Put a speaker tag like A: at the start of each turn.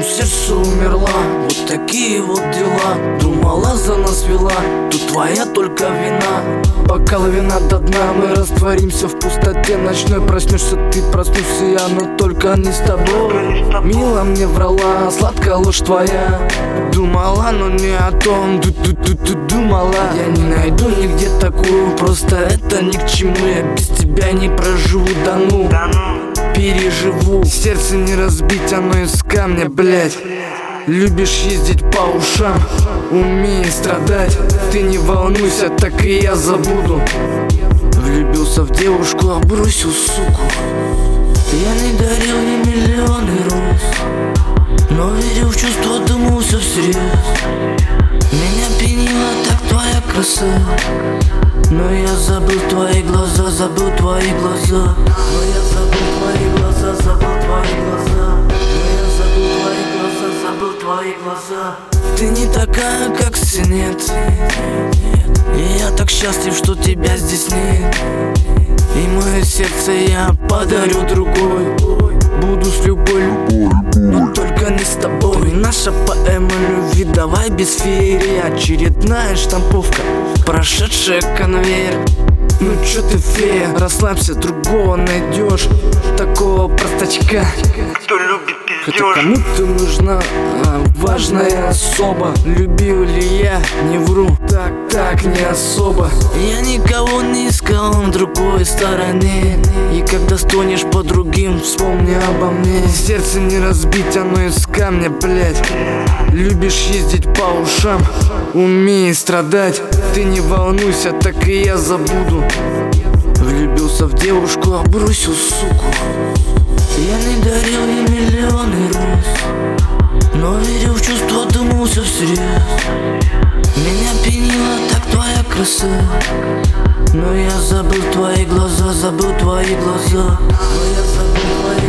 A: сердце умерла. Вот такие вот дела. Думала, за нас вела, тут твоя только вина. Бокал вина до дна, мы растворимся в пустоте ночной. Проснешься ты, проснусь я, но только не с тобой. Мила мне врала, сладкая ложь твоя. Думала, но не о том, думала. Я не найду нигде такую, просто это ни к чему. Я без тебя не проживу, да ну, переживу. Сердце не разбить, оно из камня, блять. Любишь ездить по ушам, умей страдать. Ты не волнуйся, так и я забуду. Влюбился в девушку, а бросил суку. Я не дарил ей миллионы роз, но верил в чувства, думал все всерьез. Меня пьянила так твоя краса, но я забыл твои глаза, забыл твои глаза. Но я забыл твои глаза, забыл твои глаза. Но я забыл твои глаза, забыл твои глаза. Ты не такая, как все, нет. И я так счастлив, что тебя здесь нет. И мое сердце я подарю другой. Буду с любой, но только не с тобой. Наша поэма любви, давай без феерии. Очередная штамповка, прошедшая конвейер. Ну чё ты, фея, расслабься, другого найдешь. Такого простачка,
B: кто любит
A: это
B: пиздёж.
A: кому ты нужна, важная особа. Любил ли я, не вру, так не особо. Я никого не искал на другой стороне. И когда стонешь по другим, вспомни обо мне. Сердце не разбить, оно из камня, блять. Любишь ездить по ушам, умей страдать. Ты не волнуйся, так и я забуду. Влюбился в девушку, а бросил суку. Я не дарил ей миллионы роз, но верил в чувства, думал все всерьез. Меня пьянила так твоя краса, но я забыл твои глаза, забыл твои глаза. Но я забыл твои